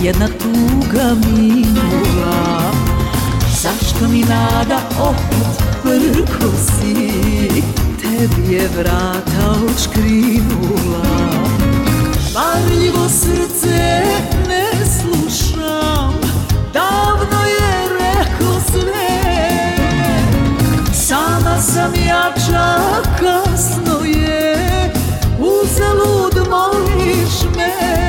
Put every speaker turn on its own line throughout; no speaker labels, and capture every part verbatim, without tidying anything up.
jedna tuga minula. Zašto mi nada opet prkosi, tebi je vrata odškrinula. Varljivo srce ne slušam, davno je rekao sve. Sama sam jača, kasno je, uzalud moliš me.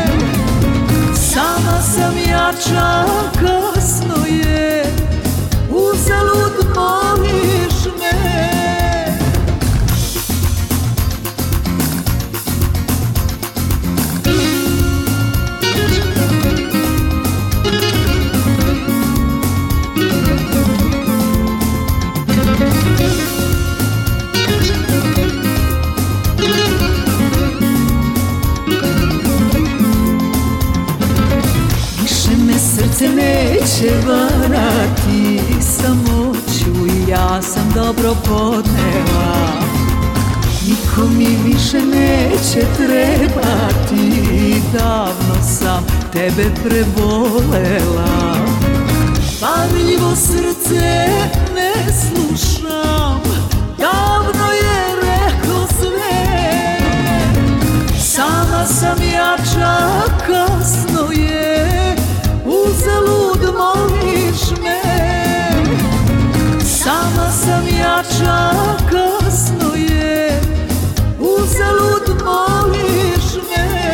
Sama sam jača, kasno je, uzalud moliš me. Srce neće varati samoću i ja sam dobro podnela. Niko mi više neće trebati, davno sam tebe prebolela. Varljivo srce ne slušam, davno je rekao sve. Sama sam jača, kasno je, uzalud moliš me. Sama sam jača, kasno je, uzalud moliš me.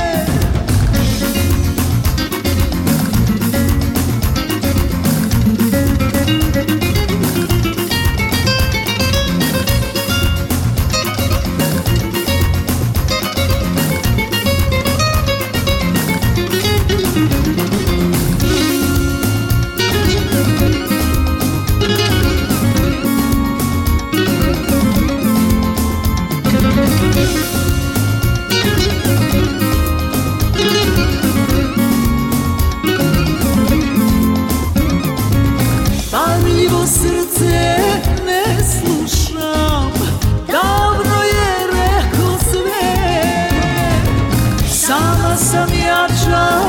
Varljivo srce ne slušam, davno je rekao sve. Sama sam jača,